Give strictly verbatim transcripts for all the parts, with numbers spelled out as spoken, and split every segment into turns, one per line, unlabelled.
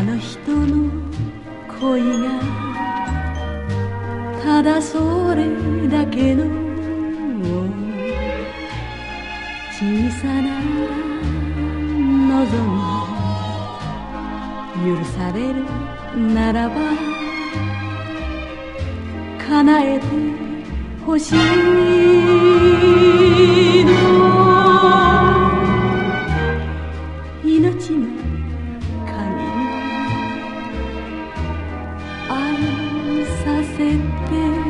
あの人の恋がただそれだけの小さな望み、許されるならば叶えてほしいの。命の限り愛させて。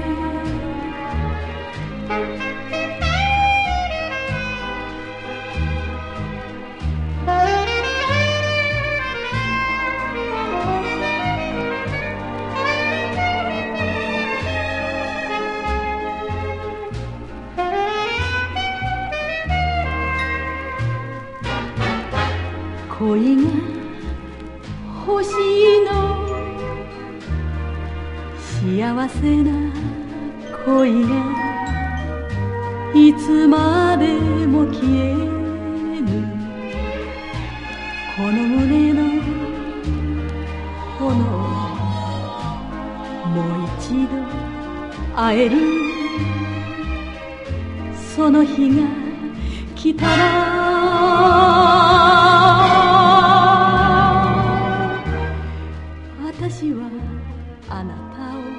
恋が欲しいの、幸せな恋がいつまでも消えぬ。この胸の炎、もう一度会えるその日が来たら、私はあなたを